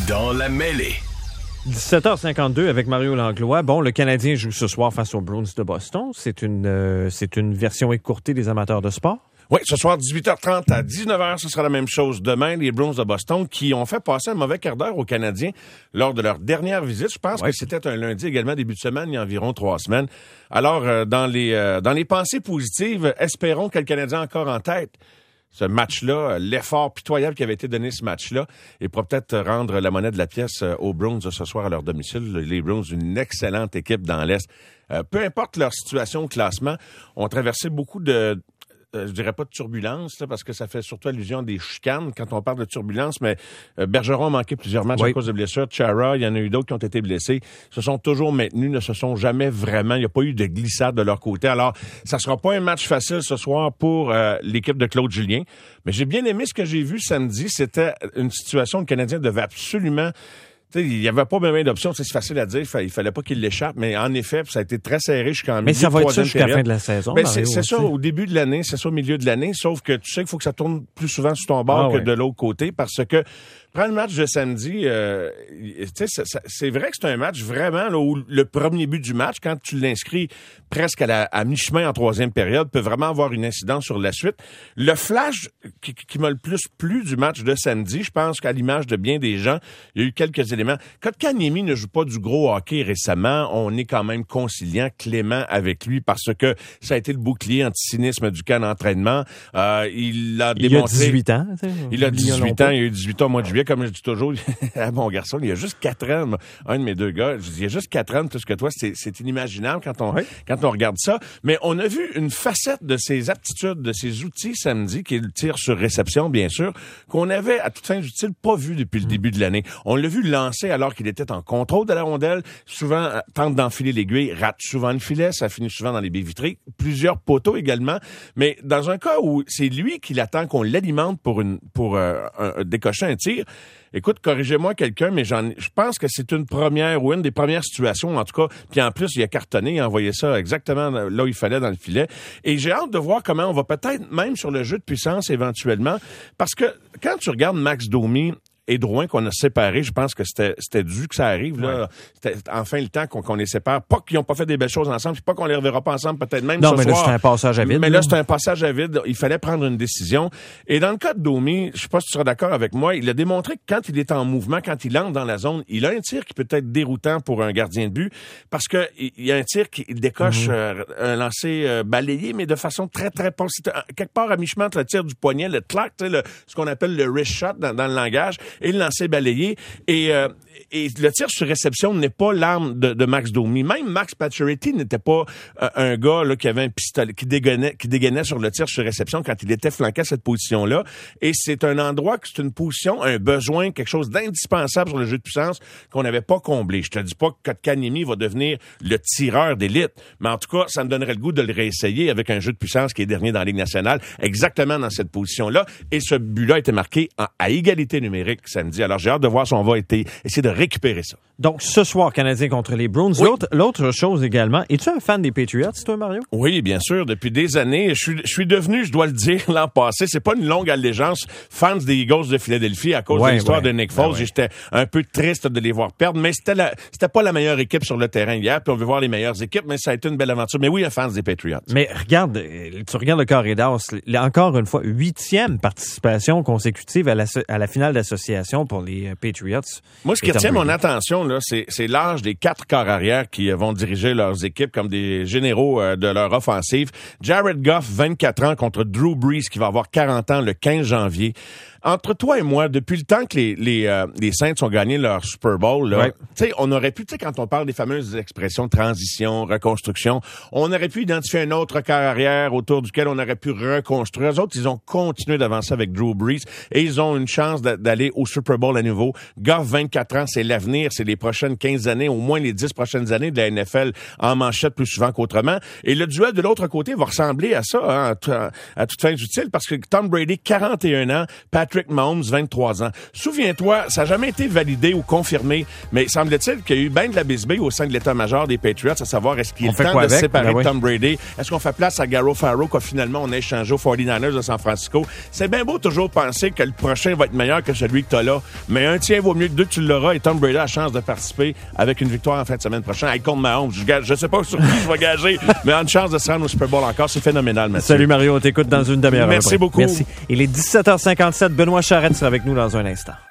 Dans la mêlée. 17h52 avec Mario Langlois. Bon, le Canadien joue ce soir face aux Bruins de Boston. C'est une version écourtée des amateurs de sport. Oui, ce soir, 18h30 à 19h, ce sera la même chose demain. Les Bruins de Boston qui ont fait passer un mauvais quart d'heure aux Canadiens lors de leur dernière visite. Je pense que c'était un lundi également, début de semaine, il y a environ 3 semaines. Alors, dans les pensées positives, espérons que le Canadien a encore en tête ce match-là, l'effort pitoyable qui avait été donné ce match-là, et pour peut-être rendre la monnaie de la pièce aux Bruins ce soir à leur domicile. Les Bruins, une excellente équipe dans l'Est. Peu importe leur situation au classement, ont traversé beaucoup de... je dirais pas de turbulence, là, parce que ça fait surtout allusion à des chicanes quand on parle de turbulence, mais Bergeron a manqué plusieurs matchs à cause de blessures. Chara, il y en a eu d'autres qui ont été blessés. Se sont toujours maintenus, ne se sont jamais vraiment... Il n'y a pas eu de glissade de leur côté. Alors, ça sera pas un match facile ce soir pour l'équipe de Claude Julien. Mais j'ai bien aimé ce que j'ai vu samedi. C'était une situation où le Canadien devait absolument... il n'y avait pas bien d'options, c'est facile à dire, il fallait pas qu'il l'échappe, mais en effet, ça a été très serré jusqu'en milieu. Mais ça va être ça jusqu'à la fin de la saison. Ben c'est ça au début de l'année, c'est ça au milieu de l'année, sauf que tu sais qu'il faut que ça tourne plus souvent sur ton bord que de l'autre côté, parce que prends le match de samedi, c'est vrai que c'est un match vraiment là, où le premier but du match, quand tu l'inscris presque à mi-chemin en troisième période, peut vraiment avoir une incidence sur la suite. Le flash qui m'a le plus plu du match de samedi, je pense qu'à l'image de bien des gens, il y a eu quelques éléments. Kotkaniemi ne joue pas du gros hockey récemment, on est quand même conciliant, clément avec lui, parce que ça a été le bouclier anti-cynisme du camp d'entraînement. Il a démontré... Il a 18 ans. Il a 18 ans, il a eu 18 ans au mois de juillet, comme je dis toujours à mon garçon, il y a juste 4 ans, un de mes deux gars, je dis, il y a juste 4 ans de plus que toi, c'est inimaginable quand on regarde ça. Mais on a vu une facette de ses aptitudes, de ses outils samedi, qui est le tir sur réception, bien sûr, qu'on avait à toute fin utile pas vu depuis le début de l'année. On l'a vu lancer alors qu'il était en contrôle de la rondelle, souvent tente d'enfiler l'aiguille, rate souvent le filet, ça finit souvent dans les baies vitrées, plusieurs poteaux également, mais dans un cas où c'est lui qui l'attend qu'on l'alimente pour décocher un tir. Écoute, corrigez-moi quelqu'un, mais je pense que c'est une des premières situations, en tout cas. Puis en plus, il a cartonné, il a envoyé ça exactement là où il fallait dans le filet. Et j'ai hâte de voir comment on va peut-être, même sur le jeu de puissance éventuellement, parce que quand tu regardes Max Domi et Drouin qu'on a séparés, je pense que c'était dû que ça arrive, là. Ouais. C'était enfin le temps qu'on les sépare. Pas qu'ils n'ont pas fait des belles choses ensemble, puis pas qu'on les reverra pas ensemble, peut-être même ce soir. Non, mais là, c'est un passage à vide. Mais là, c'est un passage à vide. Il fallait prendre une décision. Et dans le cas de Domi, je sais pas si tu seras d'accord avec moi, il a démontré que quand il est en mouvement, quand il entre dans la zone, il a un tir qui peut être déroutant pour un gardien de but, parce que il y a un tir qui décoche un lancer balayé, mais de façon très, très positive. Quelque part à mi-chemin entre le tir du poignet, le clac, ce qu'on appelle le wrist shot dans le langage, et le lancer balayé. Et le tir sur réception n'est pas l'arme de Max Domi. Même Max Pacioretty n'était pas un gars là qui avait un pistolet, qui dégainait sur le tir sur réception quand il était flanqué à cette position-là. Et c'est un endroit que c'est une position, un besoin, quelque chose d'indispensable sur le jeu de puissance qu'on n'avait pas comblé. Je te dis pas que Kotkaniemi va devenir le tireur d'élite, mais en tout cas, ça me donnerait le goût de le réessayer avec un jeu de puissance qui est dernier dans la Ligue nationale, exactement dans cette position-là. Et ce but-là a été marqué à égalité numérique samedi. Alors, j'ai hâte de voir si on va essayer de récupérer ça. Donc, ce soir, Canadien contre les Bruins. Oui. L'autre chose également, es-tu un fan des Patriots, toi, Mario? Oui, bien sûr. Depuis des années, je suis devenu, je dois le dire, l'an passé, c'est pas une longue allégeance, fan des Eagles de Philadelphie à cause de l'histoire de Nick Foles. J'étais un peu triste de les voir perdre, mais c'était pas la meilleure équipe sur le terrain hier, puis on veut voir les meilleures équipes, mais ça a été une belle aventure. Mais oui, un fan des Patriots. Mais regarde, tu regardes le corridor, encore une fois, 8e participation consécutive à la finale d'association pour les Patriots. Moi, ce qui retient mon attention, là, c'est l'âge des 4 corps arrière qui vont diriger leurs équipes comme des généraux de leur offensive. Jared Goff, 24 ans, contre Drew Brees, qui va avoir 40 ans le 15 janvier. Entre toi et moi, depuis le temps que les Saints ont gagné leur Super Bowl, là, tu sais, on aurait pu, tu sais, quand on parle des fameuses expressions transition, reconstruction, on aurait pu identifier un autre quart arrière autour duquel on aurait pu reconstruire. Eux autres, ils ont continué d'avancer avec Drew Brees et ils ont une chance d'aller au Super Bowl à nouveau. Goff, 24 ans, c'est l'avenir, c'est les prochaines 15 années, au moins les 10 prochaines années de la NFL en manchette plus souvent qu'autrement. Et le duel de l'autre côté va ressembler à ça, hein, à toute fin utile, parce que Tom Brady, 41 ans, Patrick Patrick Mahomes, 23 ans. Souviens-toi, ça n'a jamais été validé ou confirmé, mais semble-t-il qu'il y a eu bien de la bisbille au sein de l'état-major des Patriots, à savoir est-ce qu'il est temps de se séparer de Tom Brady? Est-ce qu'on fait place à Garofalo que finalement on a échangé aux 49ers de San Francisco? C'est bien beau toujours penser que le prochain va être meilleur que celui que tu as là, mais un tien vaut mieux que deux, tu l'auras, et Tom Brady a la chance de participer avec une victoire en fin de semaine prochaine. Hey, contre Mahomes, je sais pas sur qui je vais gager, mais une chance de se rendre au Super Bowl encore, c'est phénoménal, Mathieu. Salut Mario, on t'écoute dans une demi-heure. Merci beaucoup. Merci. Il est 17h57, Benoît Charette sera avec nous dans un instant.